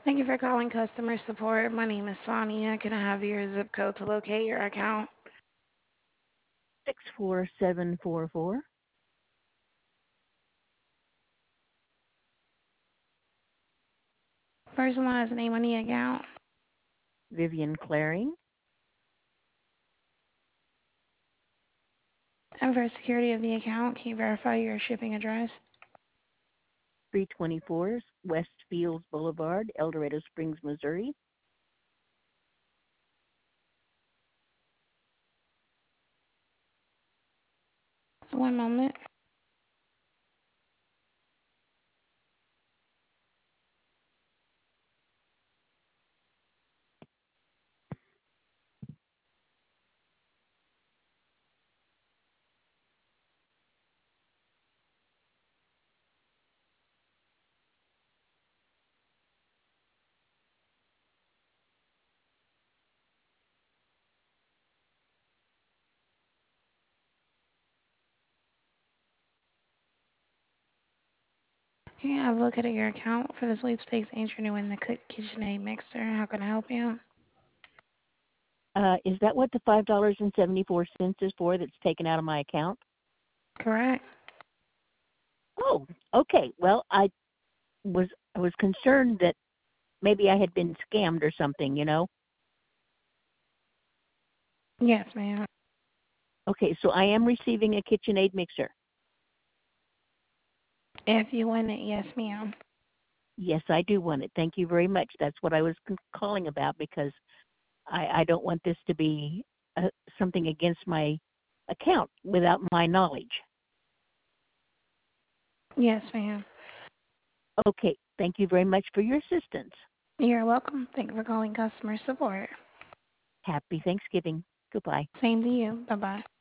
Thank you for calling customer support. My name is Sonia. Can I have your zip code to locate your account? 64744. First and last name on the account. Vivian Claring. And for security of the account, can you verify your shipping address? 324 West Fields Boulevard, El Dorado Springs, Missouri. One moment. Can you have a look at your account for the sweepstakes entry to win the KitchenAid mixer? How can I help you? Is that what the $5.74 is for that's taken out of my account? Correct. Oh, okay. Well, was I was concerned that maybe I had been scammed or something. Yes, ma'am. Okay, so I am receiving a KitchenAid mixer. If you win it, yes, ma'am. Yes, I do want it. Thank you very much. That's what I was calling about because I don't want this to be something against my account without my knowledge. Yes, ma'am. Okay, thank you very much for your assistance. You're welcome. Thank you for calling customer support. Happy Thanksgiving. Goodbye. Same to you. Bye-bye.